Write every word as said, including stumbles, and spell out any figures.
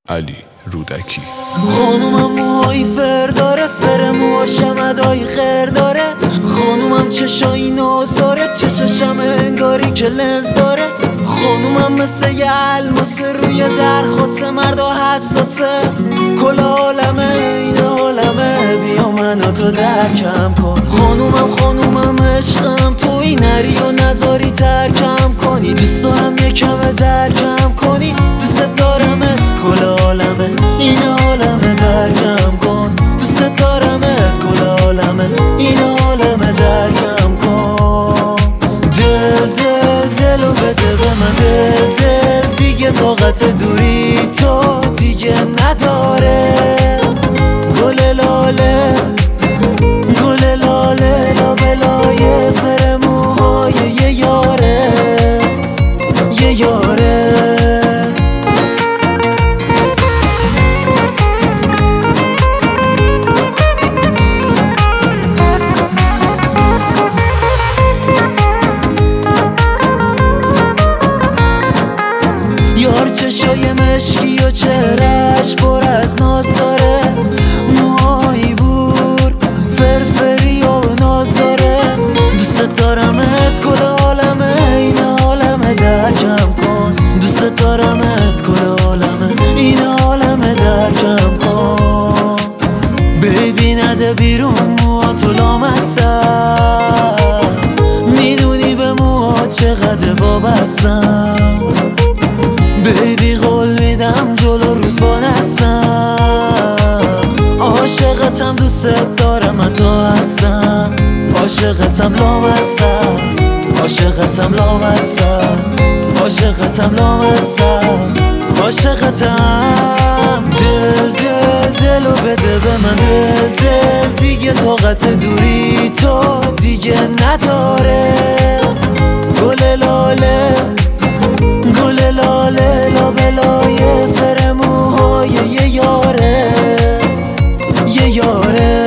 علی رودکی. خانومم موهای فر داره، فر موها شمدای خیر داره. خانومم چشایی ناز داره، چششم انگاری که لنز داره. خانومم مثل یه الماسه روی درخواست مردا حساسه. کل عالمه این عالمه، بیا منو تو درکم کن. خانومم خانومم عشقم، توی نری و نزاری ترکم کنی. دوست دارم یه کمه درکم کنی، دوست دارمت کل عالمه این عالمه درکم کن. دوست دارمت کل عالمه این عالمه درکم کن. دل دل دلو بده به من، دل دل دیگه طاقت دوری تو دیگه نداره. گل لاله گل لاله لابلای فر موهای یه یاره یه یاره. یار چشای مشکی و چهرش پر از ناز داره. موهای بور فرفری و ناز داره. دوست دارمت کل عالمه این عالمه درکم کن. دوست دارمت کل عالمه این عالمه درکم کن. بیبی نده بیرون موها تو لامصب، میدونی به موها چقدر وابستم. بیبی قول میدم جلو رود وانستم. عاشقتم دوست دارم من تو هستم. عاشقتم لامصب، عاشقتم لامصب، عاشقتم لامصب، عاشقتم. دل دل دلو بده به من، دل دل دیگه طاقت دوری تو دیگه نداره. گل لاله گل لاله لابلای فر موهای یه یاره یه یاره.